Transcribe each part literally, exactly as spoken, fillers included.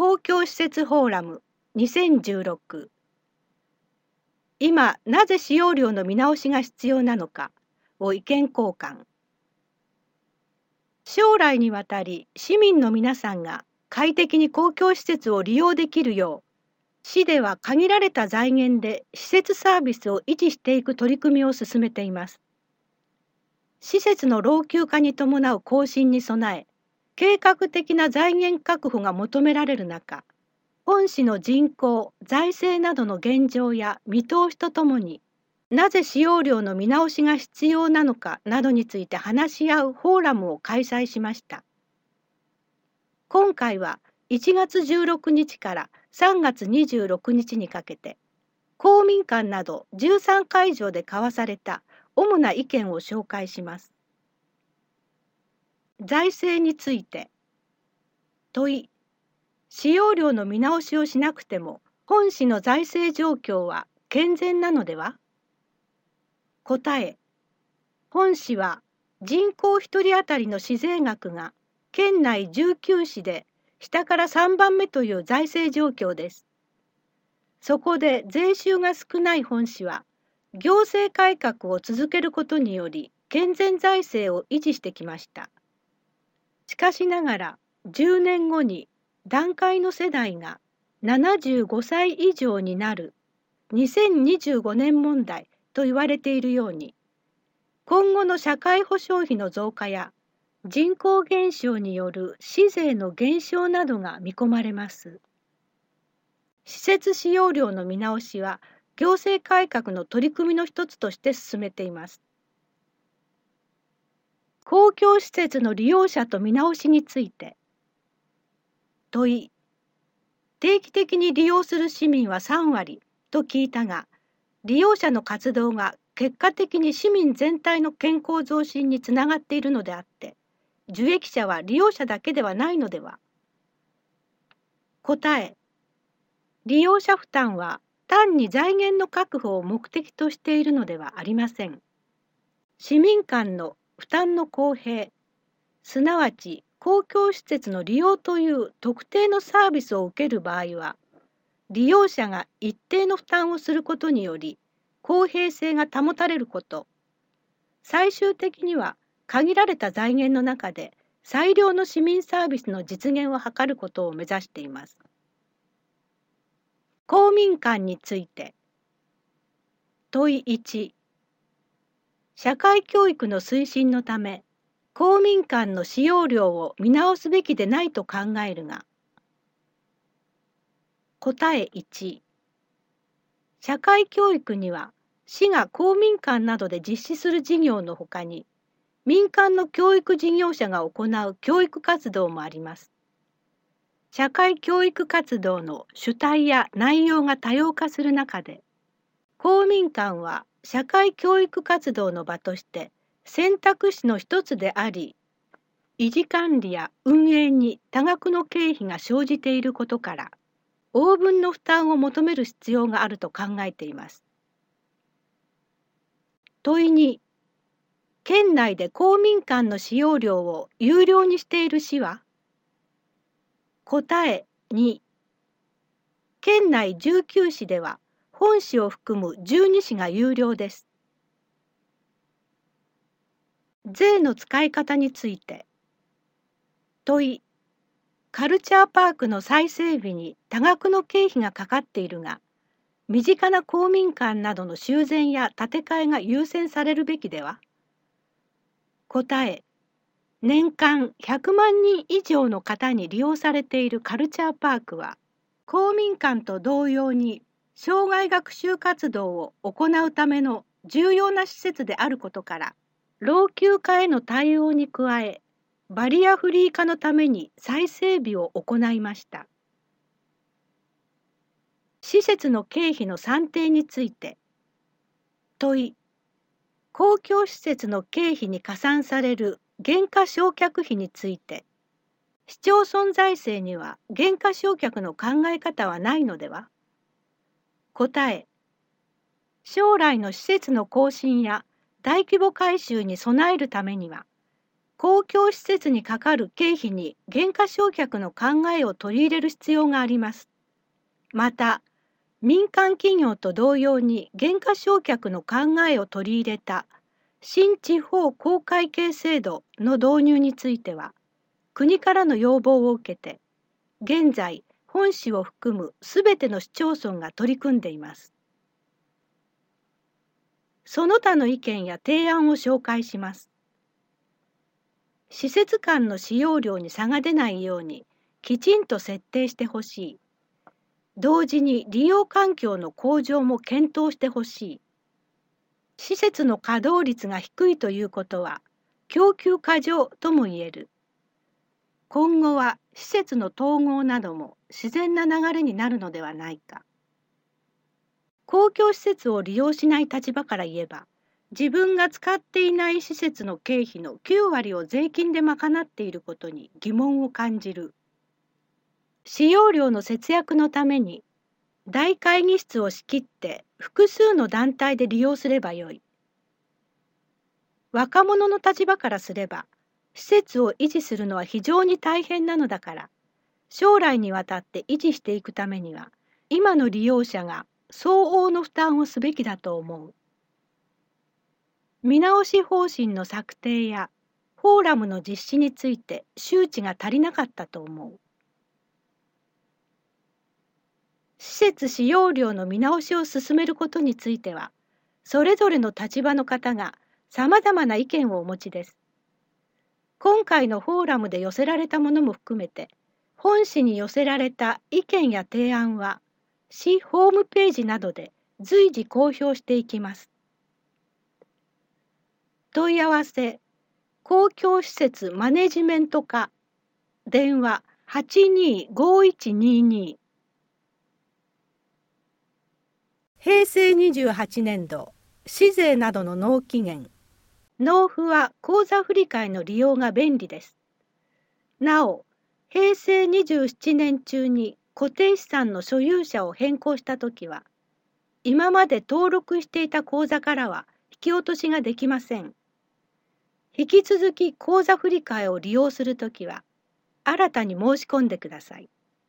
公共施設フォーラムにせんじゅうろく、今なぜ使用料の見直しが必要なのかを意見交換。将来にわたり市民の皆さんが快適に公共施設を利用できるよう、市では限られた財源で施設サービスを維持していく取り組みを進めています。施設の老朽化に伴う更新に備え、計画的な財源確保が求められる中、本市の人口、財政などの現状や見通しとともに、なぜ使用料の見直しが必要なのかなどについて話し合うフォーラムを開催しました。今回はいちがつじゅうろくにちからさんがつにじゅうろくにちにかけて、公民館などじゅうさんかいじょうで交わされた主な意見を紹介します。財政について。問い。使用料の見直しをしなくても本市の財政状況は健全なのでは？答え。本市は人口ひとり当たりの市税額が県内じゅうきゅうしで下からさんばんめという財政状況です。そこで税収が少ない本市は行政改革を続けることにより健全財政を維持してきました。しかしながらじゅうねんごに団塊の世代がななじゅうごさい以上になるにせんにじゅうごねん問題と言われているように、今後の社会保障費の増加や人口減少による市税の減少などが見込まれます。施設使用料の見直しは行政改革の取り組みの一つとして進めています。公共施設の利用者と見直しについて。問い。定期的に利用する市民はさんわりと聞いたが、利用者の活動が結果的に市民全体の健康増進につながっているのであって、受益者は利用者だけではないのでは？答え。利用者負担は単に財源の確保を目的としているのではありません。市民間の負担の公平、すなわち公共施設の利用という特定のサービスを受ける場合は、利用者が一定の負担をすることにより公平性が保たれること、最終的には限られた財源の中で最良の市民サービスの実現を図ることを目指しています。公民館について。問いいち。社会教育の推進のため、公民館の使用料を見直すべきでないと考えるが。答えいち。社会教育には市が公民館などで実施する事業のほかに、民間の教育事業者が行う教育活動もあります。社会教育活動の主体や内容が多様化する中で、公民館は社会教育活動の場として選択肢の一つであり、維持管理や運営に多額の経費が生じていることから、応分の負担を求める必要があると考えています。問いに。県内で公民館の使用料を有料にしている市は？答えに。県内じゅうきゅうしでは本市を含むじゅうにしが有料です。税の使い方について。問い。カルチャーパークの再整備に多額の経費がかかっているが、身近な公民館などの修繕や建て替えが優先されるべきでは？答え。年間ひゃくまんにん以上の方に利用されているカルチャーパークは、公民館と同様に生涯学習活動を行うための重要な施設であることから、老朽化への対応に加え、バリアフリー化のために再整備を行いました。施設の経費の算定について。問い。公共施設の経費に加算される減価償却費について、市町村財政には減価償却の考え方はないのでは？答え。将来の施設の更新や大規模改修に備えるためには、 公共施設にかかる経費に減価償却の考えを取り入れる必要があります。また、民間企業と同様に減価償却の考えを取り入れた新地方公会計制度の導入については、国からの要望を受けて、現在、本市を含むすべての市町村が取り組んでいます。その他の意見や提案を紹介します。施設間の使用料に差が出ないようにきちんと設定してほしい。同時に利用環境の向上も検討してほしい。施設の稼働率が低いということは供給過剰とも言える。今後は施設の統合なども自然な流れになるのではないか。公共施設を利用しない立場から言えば、自分が使っていない施設の経費のきゅうわりを税金で賄っていることに疑問を感じる。使用料の節約のために、大会議室を仕切って複数の団体で利用すればよい。若者の立場からすれば、施設を維持するのは非常に大変なのだから、将来にわたって維持していくためには、今の利用者が相応の負担をすべきだと思う。見直し方針の策定やフォーラムの実施について周知が足りなかったと思う。施設使用料の見直しを進めることについては、それぞれの立場の方がさまざまな意見をお持ちです。今回のフォーラムで寄せられたものも含めて、本市に寄せられた意見や提案は、市ホームページなどで随時公表していきます。問い合わせ、公共施設マネジメント課、電話はちにーごいちにーにー。へいせいにじゅうはちねんど、市税などの納期限。納付は口座振替の利用が便利です。なお、へいせいにじゅうななねん中に固定資産の所有者を変更したときは、今まで登録していた口座からは引き落としができません。引き続き口座振替を利用するときは、新たに申し込んでください。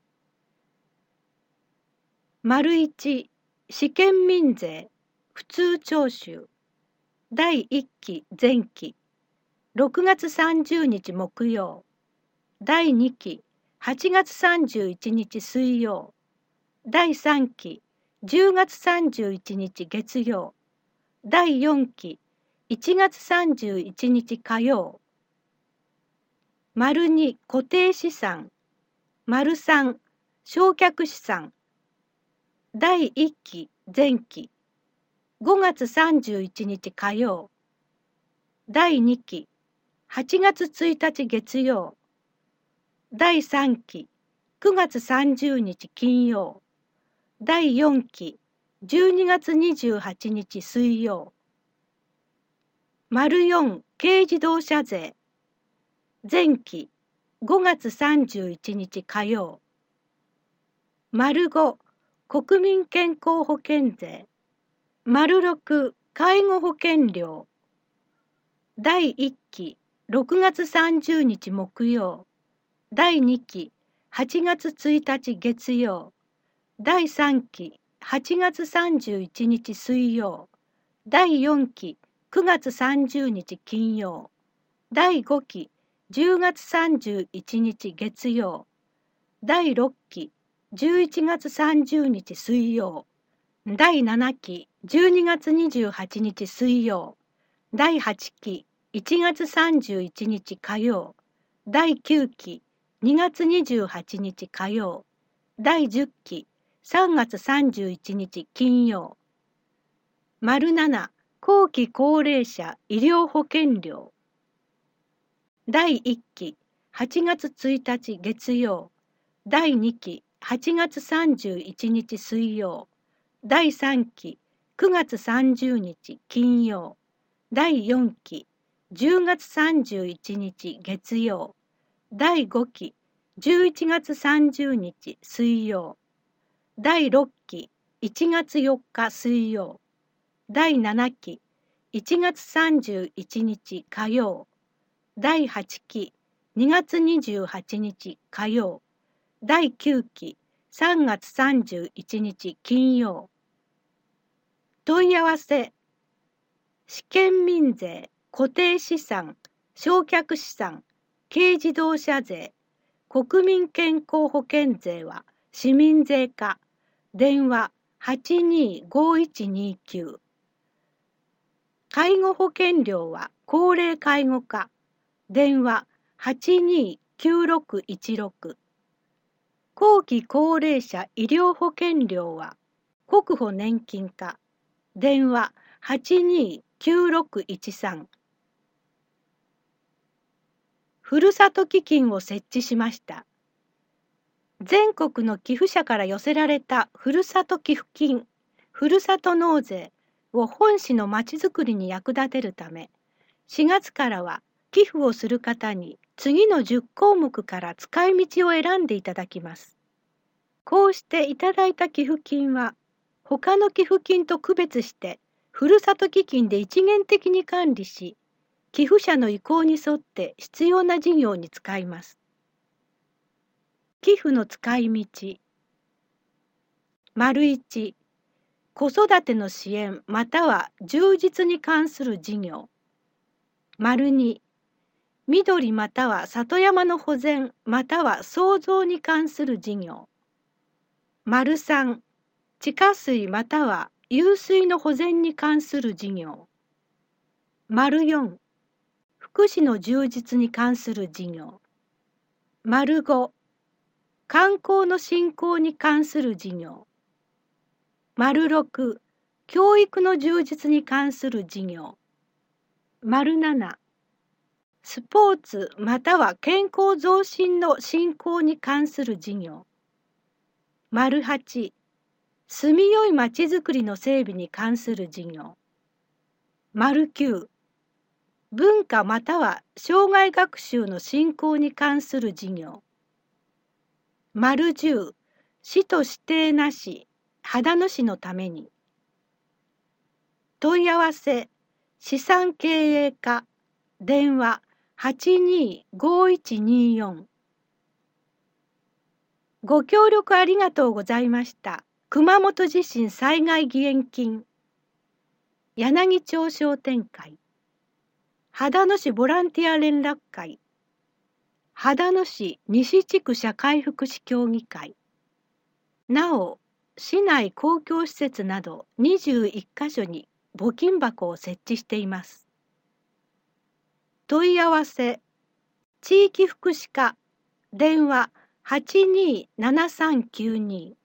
丸いち、試験民税、普通徴収、だいいっき前期、ろくがつさんじゅうにち木曜、だいにき、はちがつさんじゅういちにち水曜、だいさんき、じゅうがつさんじゅういちにち月曜、だいよんき、いちがつさんじゅういちにち火曜。丸に固定資産、丸さん償却資産、だいいっき前期、ごがつさんじゅういちにち火曜、だいにき、はちがつついたち月曜、だいさんき、くがつさんじゅうにち金曜、だいよんき、じゅうにがつにじゅうはちにち水曜。丸よん軽自動車税、前期、ごがつさんじゅういちにち火曜。丸ご国民健康保険税、丸ろく介護保険料。だいいっき、ろくがつさんじゅうにち木曜。だいにき、はちがつついたち月曜。だいさんき、はちがつさんじゅういちにち水曜。だいよんき、くがつさんじゅうにち金曜。だいごき、じゅうがつさんじゅういちにち月曜。だいろっき、じゅういちがつさんじゅうにち水曜。だいななき、じゅうにがつにじゅうはちにち水曜。だいはちき、いちがつさんじゅういちにち火曜。だいきゅうき、にがつにじゅうはちにち火曜。だいじゅっき、さんがつさんじゅういちにち金曜。丸なな後期高齢者医療保険料。だいいっき、はちがつついたち月曜。だいにき、はちがつさんじゅういちにち水曜。だいさんき、くがつさんじゅうにち金曜。だいよんき、じゅうがつさんじゅういちにち月曜。だいごき、じゅういちがつさんじゅうにち水曜。だいろっき、いちがつよっか水曜。だいななき、いちがつさんじゅういちにち火曜。 だいはちきにがつにじゅうはちにち火曜、だいきゅうきさんがつさんじゅういちにち金曜。問い合わせ、試験民税、固定資産、償却資産、軽自動車税、国民健康保険税は市民税か。電話はちにーごいちにきゅう。介護保険料は高齢介護課。電話はちにーきゅうろくいちろく。後期高齢者医療保険料は国保年金課。電話はちにーきゅうろくいちさん。ふるさと基金を設置しました。全国の寄付者から寄せられたふるさと寄付金、ふるさと納税を本市のまちづくりに役立てるため、しがつからは寄付をする方に次のじゅっこうもくから使い道を選んでいただきます。こうしていただいた寄付金は、他の寄付金と区別して、ふるさと基金で一元的に管理し、寄付者の意向に沿って必要な事業に使います。寄付の使い道。丸いち、子育ての支援または充実に関する事業。丸に、緑または里山の保全または創造に関する事業。丸さん、地下水または湧水の保全に関する事業。丸よん、福祉の充実に関する事業。丸ご、観光の振興に関する事業。丸ろく、教育の充実に関する事業。丸なな、スポーツまたは健康増進の振興に関する事業。丸はち、住みよいまちづくりの整備に関する事業。丸きゅう、文化または障害学習の振興に関する事業。丸じゅう、市と指定なし、秦野市のために。問い合わせ、資産経営課、電話はちにーごいちによん。ご協力ありがとうございました。熊本地震災害義援金、柳町商店会、秦野市ボランティア連絡会、秦野市西地区社会福祉協議会。なお、市内公共施設などにじゅういっかしょに募金箱を設置しています。問い合わせ、地域福祉課、電話はちにーななさんきゅうに。